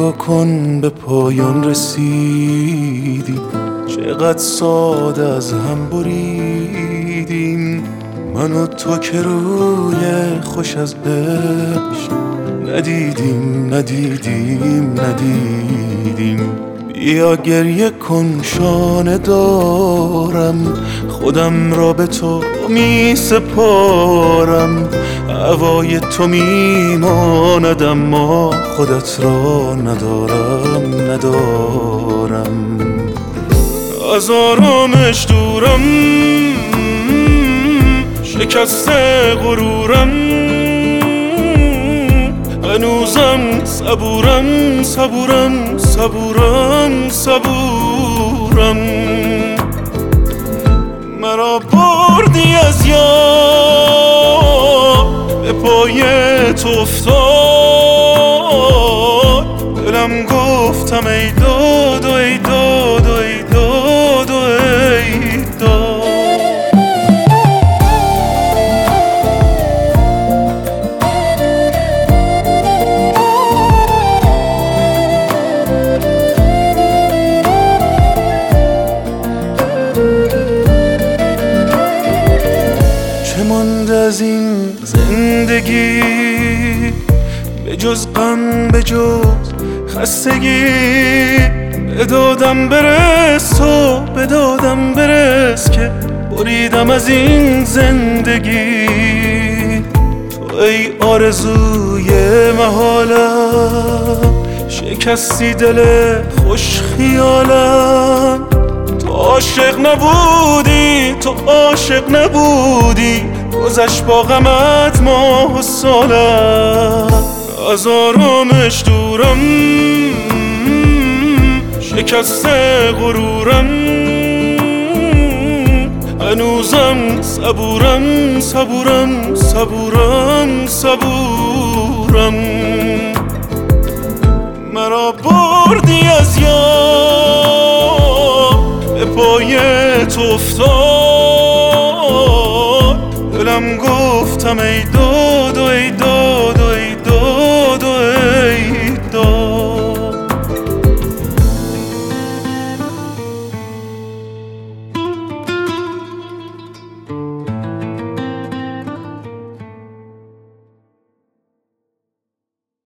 نگاه کن به پایان رسیدیم، چقدر ساده از هم بریدیم. من و تو که روی خوش از عشق ندیدیم. بیا گریه کن شانه دارم، خودم را به تو می سپارم. هوای تو می ماند اما خودت را ندارم. از آرامش دورم، شکسته غرورم، هنوزم صبورم. مرا بردی از یاد، به پای تو افتاد. دلم گفتم ای داد و ای داد و ای داد و ای داد. چه مانده از این زندگی به جز غم، به جز خستگی؟ به دادم برس که بریدم از این زندگی. تو ای آرزوی محالم، شکستی دل خوش خیالم. تو عاشق نبودی، گذشت با غمت ماه و سالم. از آرامش دورم، شکسته غرورم، هنوزم صبورم. مرا بردی از یاد، به پای تو افتاد. دلم گفتم ای